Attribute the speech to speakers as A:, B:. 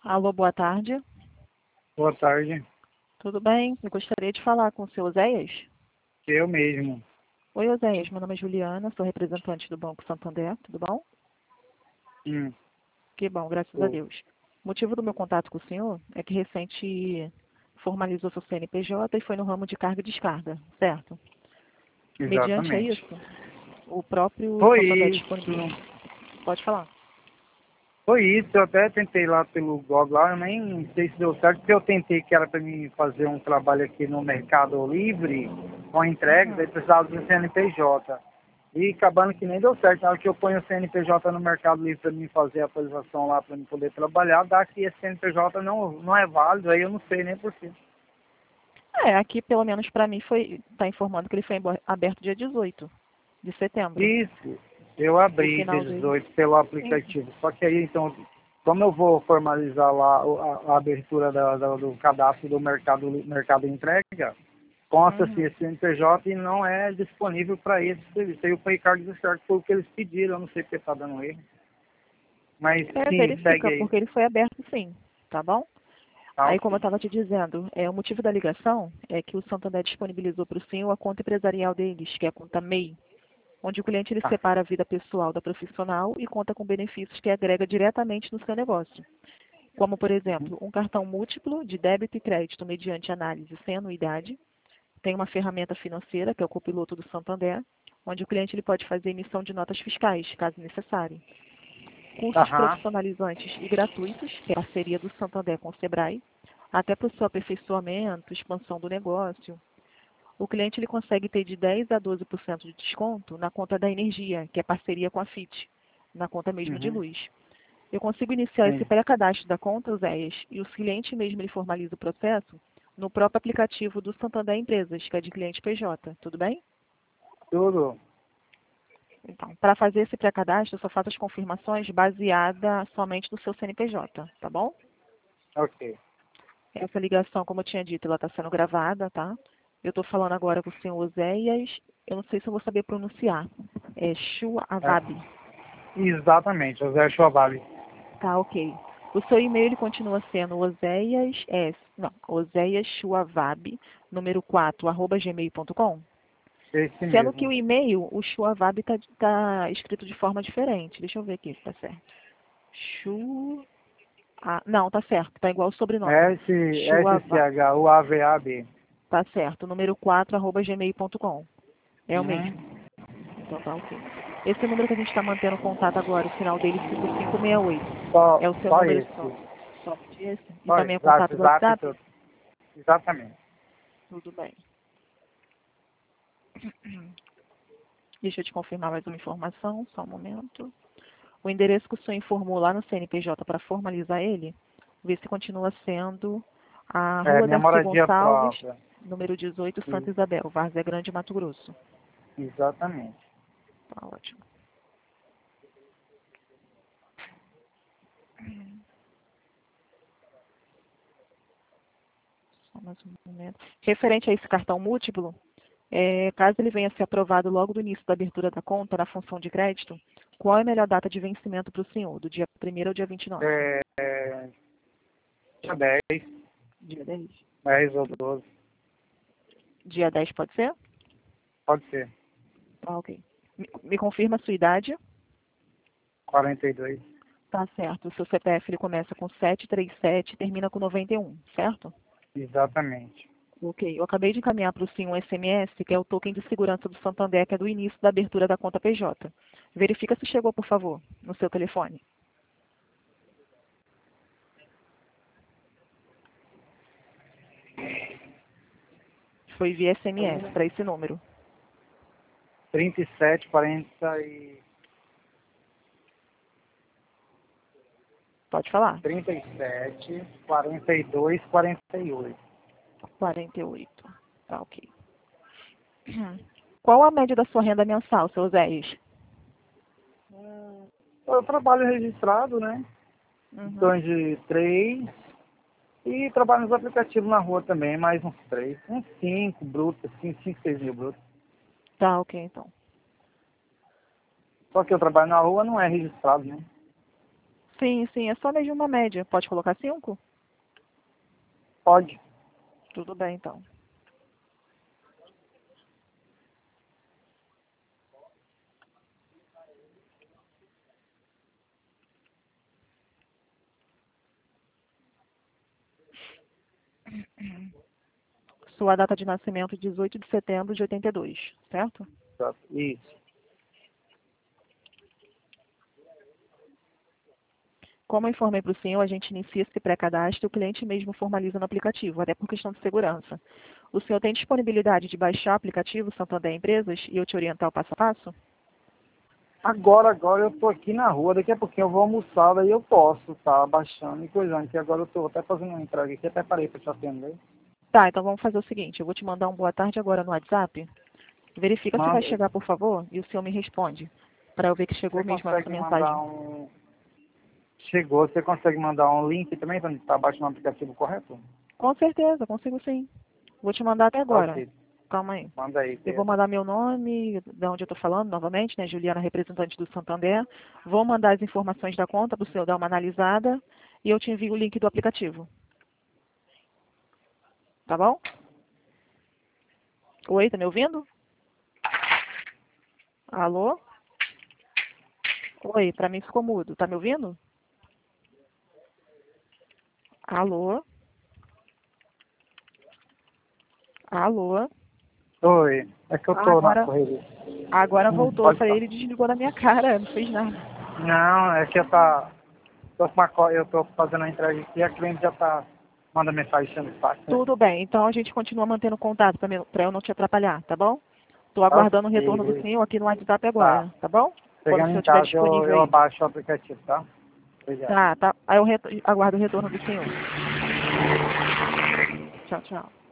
A: Alô, boa tarde.
B: Boa tarde.
A: Tudo bem? Eu gostaria de falar com o seu Oséias.
B: Eu mesmo.
A: Oi, Oséias. Meu nome é Juliana, sou representante do Banco Santander. Tudo bom?
B: Hum.
A: Que bom, graças a Deus. O motivo do meu contato com o senhor é que recente formalizou seu CNPJ e foi no ramo de carga e descarga, certo? Mediante a
B: Exatamente.
A: isso, o próprio
B: Foi
A: Santander
B: isso.
A: disponibilizou. Pode falar.
B: Foi isso. Eu até tentei lá pelo blog lá, eu nem sei se deu certo, porque eu tentei que era para mim fazer um trabalho aqui no Mercado Livre, com entregas, daí precisava do CNPJ. E acabando que nem deu certo. Na hora que eu ponho o CNPJ no Mercado Livre para mim fazer a atualização lá para mim poder trabalhar, dá que esse CNPJ não é válido, aí eu não sei nem por quê.
A: Aqui pelo menos para mim está informando que ele foi aberto dia 18 de setembro.
B: Isso, eu
A: O
B: abri
A: final dele.
B: 18 pelo aplicativo. Só que aí, então, como eu vou formalizar lá a abertura do cadastro do mercado entrega, consta-se esse CNPJ e não é disponível para esse serviço. Aí o Paycard Descarga foi o que eles pediram, eu não sei porque está dando erro. Mas sim, segue
A: Verifica,
B: aí.
A: porque ele foi aberto sim, tá bom?
B: Tá,
A: Aí, como eu
B: ok.
A: estava te dizendo, o motivo da ligação é que o Santander disponibilizou para o senhor a conta empresarial deles, que é a conta MEI, onde o cliente ele
B: Tá.
A: separa a vida pessoal da profissional e conta com benefícios que agrega diretamente no seu negócio. Como, por exemplo, um cartão múltiplo de débito e crédito mediante análise sem anuidade. Tem uma ferramenta financeira, que é o copiloto do Santander, onde o cliente ele pode fazer emissão de notas fiscais, caso necessário. Cursos
B: Aham.
A: profissionalizantes e gratuitos, que é a parceria do Santander com o Sebrae, até para o seu aperfeiçoamento, expansão do negócio. O cliente ele consegue ter de 10% a 12% de desconto na conta da energia, que é parceria com a FIT, na conta mesmo de
B: Uhum.
A: luz. Eu consigo iniciar esse
B: Sim.
A: pré-cadastro da conta, Zéias, e o cliente mesmo ele formaliza o processo no próprio aplicativo do Santander Empresas, que é de cliente PJ. Tudo bem?
B: Tudo.
A: Então, para fazer esse pré-cadastro, eu só faço as confirmações baseada somente no seu CNPJ, tá bom?
B: Ok.
A: Essa ligação, como eu tinha dito, ela está sendo gravada, tá? Eu estou falando agora com o senhor Oséias, eu não sei se eu vou saber pronunciar. É Chuavabi.
B: Exatamente, José Schwab.
A: Tá, ok. O seu e-mail ele continua sendo Oséias Chuavabi, número 4, arroba gmail.com.
B: Esse
A: Sendo que o
B: mesmo.
A: e-mail, o Chuavabi tá escrito de forma diferente. Deixa eu ver aqui se tá certo. Não, tá certo, tá igual o sobrenome. Chuavabi,
B: SCHUAVAB.
A: tá certo, número 4, arroba gmail.com. É o mesmo.
B: Uhum.
A: Então tá ok. Esse número que a gente está mantendo contato agora, o final dele 5568.
B: Só,
A: É o seu
B: só
A: número
B: esse.
A: somente esse? E
B: Só
A: também
B: esse.
A: é contato do
B: Zap
A: WhatsApp?
B: tudo. Exatamente.
A: Tudo bem. Deixa eu te confirmar mais uma informação, só um momento. O endereço que o senhor informou lá no CNPJ para formalizar ele, ver se continua sendo a
B: É,
A: Rua
B: minha
A: Darcy
B: moradia
A: Gonçalves,
B: própria.
A: número 18, Santa
B: E-
A: Isabel, Várzea Grande, Mato Grosso.
B: Exatamente.
A: Tá ótimo. Só mais um momento. Referente a esse cartão múltiplo, caso ele venha a ser aprovado logo do início da abertura da conta na função de crédito, qual é a melhor data de vencimento para o senhor? Do dia 1º ao dia 29?
B: Dia 10,
A: Dia 10?
B: 10 ou 12.
A: Dia 10 pode ser?
B: Pode ser.
A: Tá, ok. Me confirma a sua idade?
B: 42.
A: Tá certo. O seu CPF ele começa com 737 e termina com 91, certo?
B: Exatamente.
A: Ok. Eu acabei de encaminhar para o senhor um SMS, que é o token de segurança do Santander, que é do início da abertura da conta PJ. Verifica se chegou, por favor, no seu telefone. Foi via SMS para esse número.
B: 37, 40 e...
A: Pode falar.
B: 37, 42, 48.
A: 48. Tá, ok. Qual a média da sua renda mensal, seu Zéis?
B: Eu trabalho registrado, né? Em
A: Uhum.
B: torno de 3. E trabalho nos aplicativos na rua também, mais uns 3. Uns 5 brutos, assim, 5, 6 mil brutos.
A: Tá, ok, então.
B: Só que eu trabalho na rua não é registrado, né?
A: Sim, sim, é só mesmo uma média. Pode colocar 5?
B: Pode.
A: Tudo bem, então. Sua data de nascimento, 18 de setembro de 82, certo?
B: Isso.
A: Como eu informei para o senhor, a gente inicia esse pré-cadastro e o cliente mesmo formaliza no aplicativo, até por questão de segurança. O senhor tem disponibilidade de baixar o aplicativo Santander Empresas e eu te orientar o passo a passo?
B: Agora eu tô aqui na rua, daqui a pouquinho eu vou almoçar, daí eu posso estar baixando e coisando, que agora eu tô até fazendo uma entrega aqui, até parei para te atender.
A: Tá, então vamos fazer o seguinte, eu vou te mandar um boa tarde agora no WhatsApp. Verifica se vai
B: Manda aí.
A: chegar, por favor, e o senhor me responde, para eu ver que chegou
B: Você
A: mesmo a sua
B: consegue mandar
A: mensagem.
B: Chegou, você consegue mandar um link também para estar baixando o aplicativo correto?
A: Com certeza, consigo sim. Vou te mandar até
B: Tá
A: agora.
B: ok.
A: Calma aí.
B: Manda aí,
A: Eu vou
B: Pedro.
A: mandar meu nome, de onde eu estou falando, novamente, né? Juliana, representante do Santander. Vou mandar as informações da conta para o senhor dar uma analisada e eu te envio o link do aplicativo. Tá bom? Oi, tá me ouvindo? Alô? Oi, para mim ficou mudo. Tá me ouvindo? Alô? Alô?
B: Oi, é que eu tô na
A: Agora,
B: correria.
A: agora voltou. Eu
B: Pode
A: falei,
B: falar.
A: ele desligou da minha cara, não fez nada.
B: Não, é que eu tô fazendo a entrega aqui e a cliente já tá manda mensagem sendo fácil, né?
A: Tudo bem, então a gente continua mantendo contato para eu não te atrapalhar, tá bom? Estou aguardando o retorno do
B: Ok,
A: senhor aqui no WhatsApp
B: tá.
A: agora, tá bom? Quando o
B: Chegando
A: senhor
B: em
A: estiver
B: casa
A: disponível
B: eu
A: aí.
B: abaixo o aplicativo, tá? Obrigado.
A: Tá, tá. Aí eu aguardo o retorno do senhor. Tchau, tchau.